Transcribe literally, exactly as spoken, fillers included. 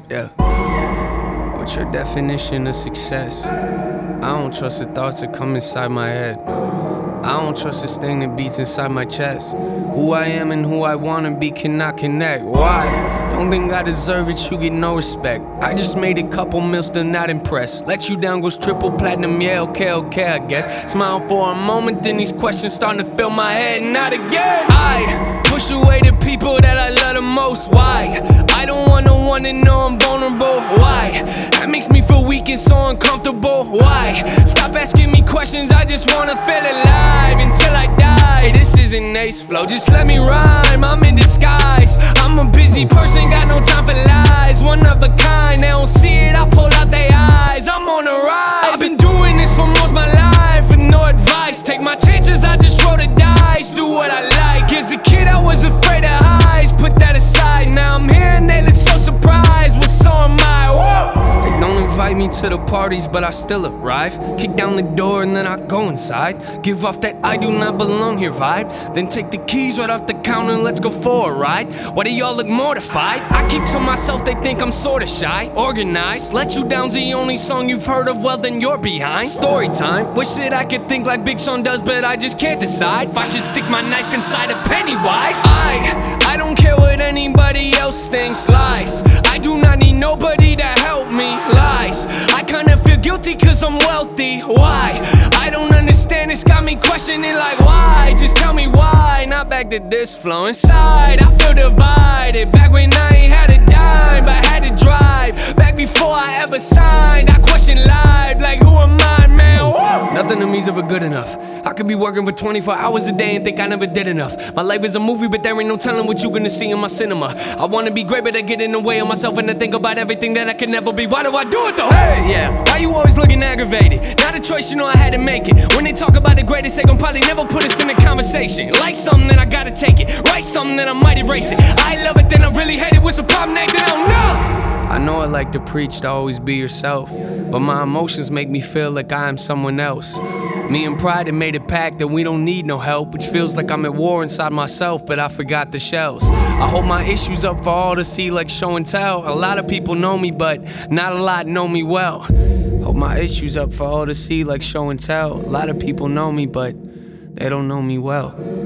Yeah. What's your definition of success? I don't trust the thoughts that come inside my head. I don't trust this thing that beats inside my chest. Who I am and who I wanna be cannot connect. Why? Don't think I deserve it, you get no respect. I just made a couple mils, still not impressed. Let you down goes triple platinum, yeah, okay, okay, I guess. Smile for a moment, then these questions starting to fill my head, not again. I push away the people that I love the most, why? I don't want no one to know I'm vulnerable, why? That makes me feel weak and so uncomfortable, why? Stop asking me questions, I just wanna feel alive until I die. This isn't Ace Flow, just let me rhyme, I'm in disguise. I'm a busy person, got no time for lies. One of a kind, they don't see it, I pull out their eyes. I'm on the rise, I've been doing this for most my life with no advice. Take my chances, I just roll the dice, do what I like. As a kid I was afraid of highs, put that aside. Now I'm here and they look so surprised, well so am I. Whoa. They don't invite me to the parties, but I still arrive. Kick down the door and then I go inside. Give off that I do not belong here vibe. Then take the keys right off the counter and let's go for a ride. Why do y'all look mortified? I keep to myself, they think I'm sorta shy. Organized, Let You Down's the only song you've heard of, well then you're behind. Story time, wish that I could think like Big Sean does, but I just can't decide if I should stick my knife inside a Pennywise. I, I don't care what anybody else thinks, lies. I do not need nobody to help me, lies. I kinda feel guilty cause I'm wealthy, why? I don't understand, it's got me questioning like why? Just tell me why, not back to this flow inside. I feel divided, back when I ain't had a dime, but had to drive. Back before I ever signed, I question live, like who am I, man? Woo! Nothing to me's ever good enough. I could be working for twenty-four hours a day and think I never did enough. My life is a movie, but there ain't no telling what you gonna see in my cinema. I wanna be great, but I get in the way of myself and I think about everything that I can never be. Why do I do it though? Hey, yeah, why you always looking aggravated? Not a choice, you know I had to make it. When they talk about the greatest, they gon' probably never put us in a conversation. Like something that I gotta take it, write something that I might erase it. I love it, then I really hate it. What's the problem, Nathan? I don't know. I know I like to preach to always be yourself, but my emotions make me feel like I am someone else. Me and pride have made a pact that we don't need no help, which feels like I'm at war inside myself, but I forgot the shells. I hold my issues up for all to see like show and tell. A lot of people know me, but not a lot know me well. Hold my issues up for all to see like show and tell. A lot of people know me, but they don't know me well.